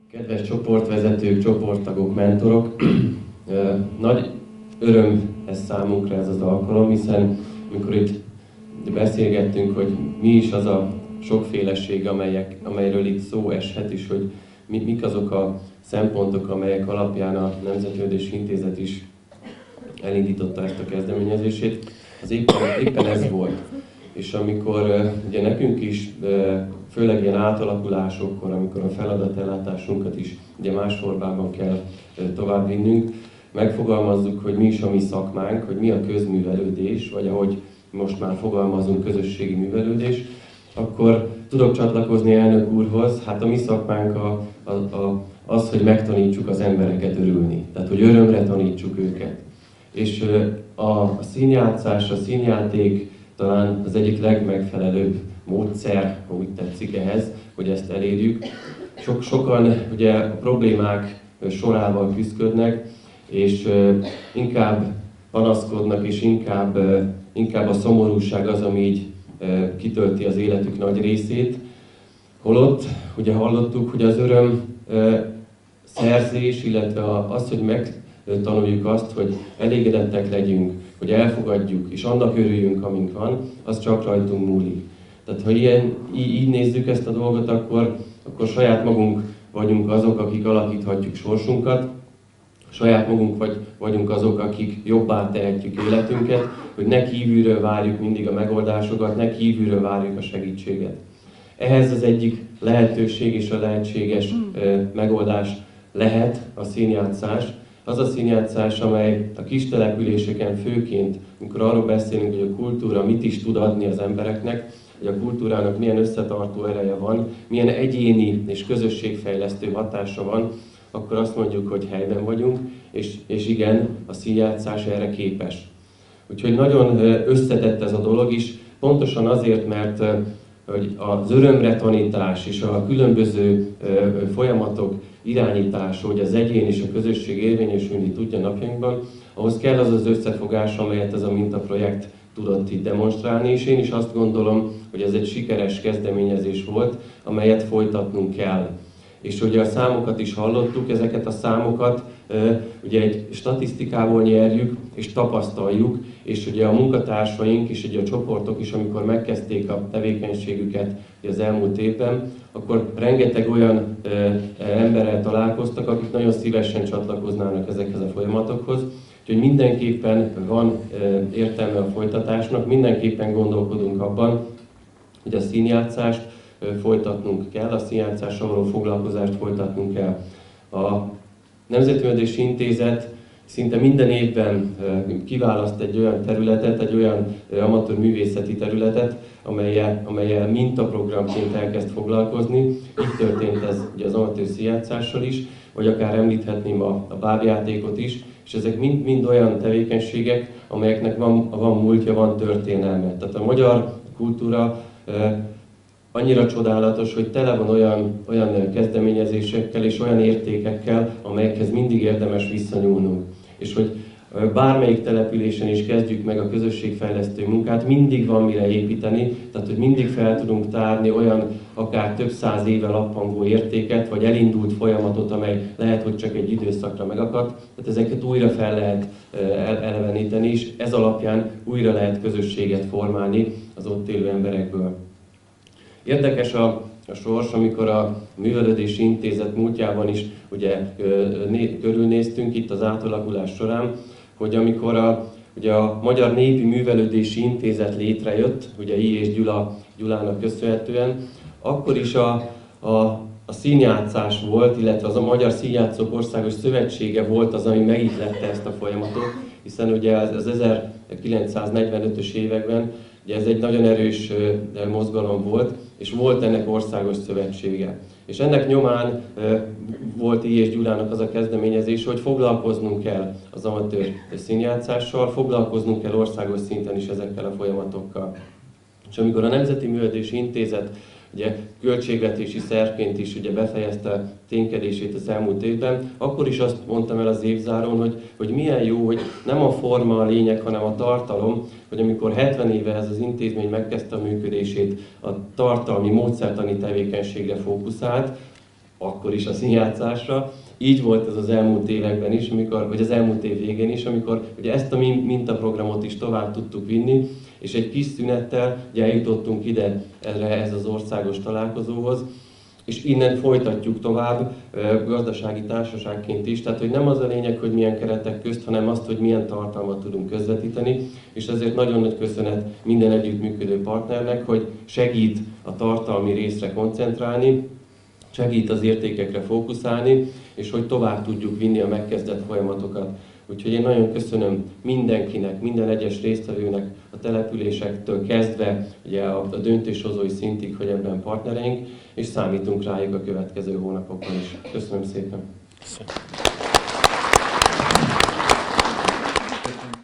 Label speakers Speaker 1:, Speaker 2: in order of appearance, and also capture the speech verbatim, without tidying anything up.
Speaker 1: Kedves csoportvezetők, csoporttagok, mentorok! Nagy öröm ez számunkra ez az alkalom, hiszen amikor itt beszélgettünk, hogy mi is az a sokféleség, amelyek, amelyről itt szó eshet, és hogy mik azok a szempontok, amelyek alapján a Nemzetművelődési Intézet is elindította ezt a kezdeményezését, az éppen, éppen ez volt. És amikor ugye nekünk is, főleg ilyen átalakulásokkor, amikor a feladatellátásunkat is ugye más formában kell továbbvinnünk, megfogalmazzuk, hogy mi is a mi szakmánk, hogy mi a közművelődés, vagy ahogy most már fogalmazunk, közösségi művelődés, akkor tudok csatlakozni elnök úrhoz. Hát a mi szakmánk a, a, a, az, hogy megtanítsuk az embereket örülni, tehát hogy örömre tanítsuk őket. És a, a színjátszás, a színjáték talán az egyik legmegfelelőbb módszer, ha úgy tetszik ehhez, hogy ezt elérjük. Sok, sokan ugye a problémák sorával küzdködnek, és inkább panaszkodnak, és inkább, inkább a szomorúság az, ami így kitölti az életük nagy részét. Holott, ugye hallottuk, hogy az öröm szerzés, illetve az, hogy megtanuljuk azt, hogy elégedettek legyünk, hogy elfogadjuk, és annak örüljünk, amink van, az csak rajtunk múlik. Tehát ha ilyen, így, így nézzük ezt a dolgot, akkor, akkor saját magunk vagyunk azok, akik alakíthatjuk sorsunkat, saját magunk vagy, vagyunk azok, akik jobbá tehetjük életünket, hogy ne kívülről várjuk mindig a megoldásokat, ne kívülről várjuk a segítséget. Ehhez az egyik lehetőség és a lehetséges ö, megoldás lehet a színjátszás. Az a színjátszás, amely a kis településeken főként, amikor arról beszélünk, hogy a kultúra mit is tud adni az embereknek, hogy a kultúrának milyen összetartó ereje van, milyen egyéni és közösségfejlesztő hatása van, akkor azt mondjuk, hogy helyben vagyunk, és, és igen, a színjátszás erre képes. Úgyhogy nagyon összetett ez a dolog is, pontosan azért, mert hogy az örömre tanítás és a különböző folyamatok irányítása, hogy az egyén és a közösség érvényesülni tudja napjainkban, ahhoz kell az az összefogás, amelyet ez a mintaprojekt tudott itt demonstrálni, és én is azt gondolom, hogy ez egy sikeres kezdeményezés volt, amelyet folytatnunk kell. És ugye a számokat is hallottuk, ezeket a számokat ugye egy statisztikából nyerjük és tapasztaljuk, és ugye a munkatársaink és ugye a csoportok is, amikor megkezdték a tevékenységüket az elmúlt évben, akkor rengeteg olyan emberrel találkoztak, akik nagyon szívesen csatlakoznának ezekhez a folyamatokhoz. Úgyhogy mindenképpen van értelme a folytatásnak, mindenképpen gondolkodunk abban, hogy a színjátszást folytatnunk kell, a színjátszással való foglalkozást folytatnunk kell. A Nemzetművelődési Intézet szinte minden évben kiválaszt egy olyan területet, egy olyan amatőr művészeti területet, amellyel, amellyel mintaprogramként elkezd foglalkozni. Így történt ez ugye az amatőr színjátszással is, vagy akár említhetném a, a bábjátékot is, és ezek mind, mind olyan tevékenységek, amelyeknek van, van múltja, van történelme. Tehát a magyar kultúra annyira csodálatos, hogy tele van olyan, olyan kezdeményezésekkel és olyan értékekkel, amelyekhez mindig érdemes visszanyúlnunk. És hogy bármelyik településen is kezdjük meg a közösségfejlesztő munkát, mindig van mire építeni, tehát hogy mindig fel tudunk tárni olyan akár több száz éve lappangó értéket, vagy elindult folyamatot, amely lehet, hogy csak egy időszakra megakadt, tehát ezeket újra fel lehet eleveníteni, és ez alapján újra lehet közösséget formálni az ott élő emberekből. Érdekes a, a sors, amikor a Művelődési Intézet múltjában is ugye, né, körülnéztünk itt az átalakulás során, hogy amikor a, ugye a Magyar Népi Művelődési Intézet létrejött, ugye I. és Gyula, Gyulának köszönhetően, akkor is a, a, a színjátszás volt, illetve az a Magyar Színjátszók Országos Szövetsége volt az, ami megihlette ezt a folyamatot, hiszen ugye az, az ezerkilencszáznegyvenötös években ugye ez egy nagyon erős mozgalom volt, és volt ennek országos szövetsége. És ennek nyomán volt I. és Gyulának az a kezdeményezés, hogy foglalkoznunk kell az amatőr színjátszással, foglalkoznunk kell országos szinten is ezekkel a folyamatokkal. És amikor a Nemzeti Művelődési Intézet ugye költségvetési szervként is ugye befejezte ténykedését az elmúlt évben, akkor is azt mondtam el az évzárón, hogy, hogy milyen jó, hogy nem a forma a lényeg, hanem a tartalom, hogy amikor hetven éve ez az intézmény megkezdte a működését, a tartalmi, módszertani tevékenységre fókuszált, akkor is a színjátszásra. Így volt ez az elmúlt években is, amikor, vagy az elmúlt év végén is, amikor ugye ezt a mintaprogramot is tovább tudtuk vinni, és egy kis szünettel ugye eljutottunk ide erre, ez az országos találkozóhoz, és innen folytatjuk tovább gazdasági társaságként is, tehát hogy nem az a lényeg, hogy milyen keretek közt, hanem azt, hogy milyen tartalmat tudunk közvetíteni, és ezért nagyon nagy köszönet minden együttműködő partnernek, hogy segít a tartalmi részre koncentrálni, segít az értékekre fókuszálni, és hogy tovább tudjuk vinni a megkezdett folyamatokat. Úgyhogy én nagyon köszönöm mindenkinek, minden egyes résztvevőnek, a településektől kezdve ugye a, a döntéshozói szintig, hogy ebben partnereink, és számítunk rájuk a következő hónapokban is. Köszönöm szépen!